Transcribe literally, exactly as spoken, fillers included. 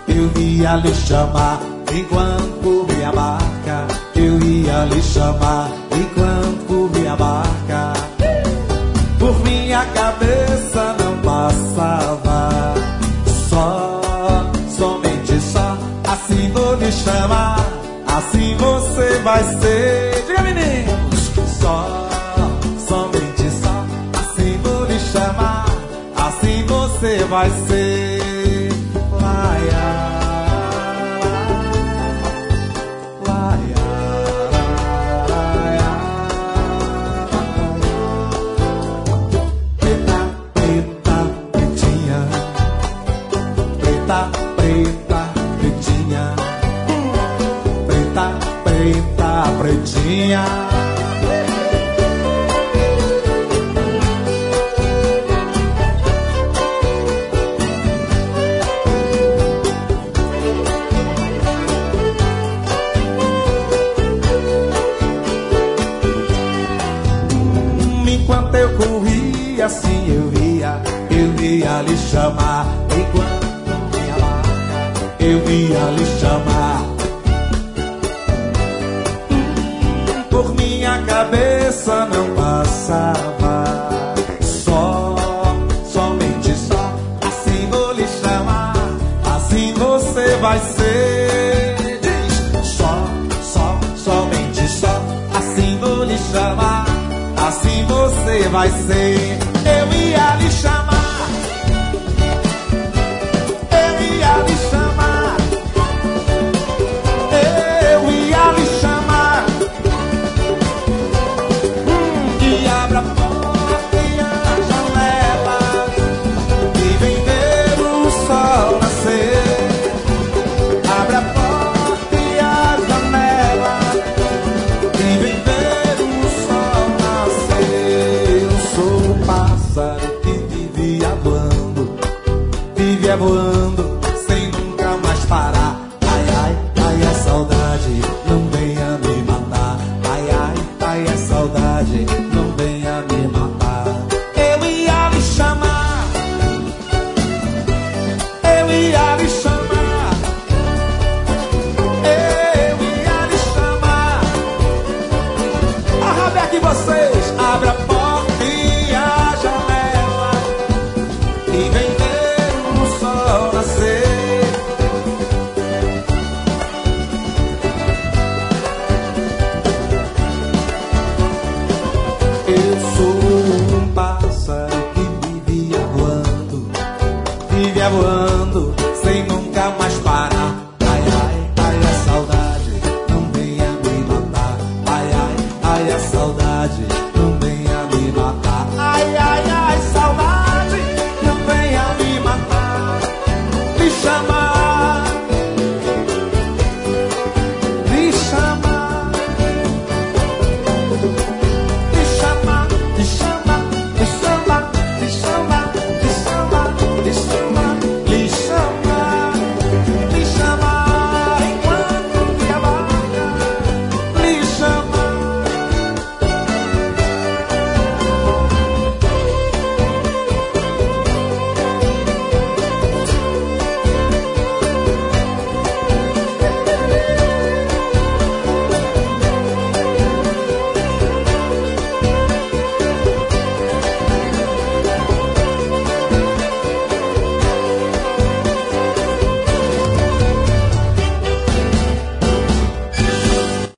eu ia lhe chamar enquanto me abarca. Eu ia lhe chamar enquanto me abarca. Por minha cabeça não passava. Só, somente só, assim vou lhe chamar. Assim você vai ser. Diga, meninos. Só, somente só, assim vou lhe chamar. Assim você vai ser. Laia. Preta, preta, pretinha. Preta, preta, pretinha. Enquanto eu corria, assim eu ia, eu ia lhe chamar. Enquanto eu ia lhe chamar. Por minha cabeça não passava. Só, somente só, assim vou lhe chamar. Assim você vai ser. Diz, só, só, somente só, assim vou lhe chamar. Assim você vai ser. Eu ia lhe chamar.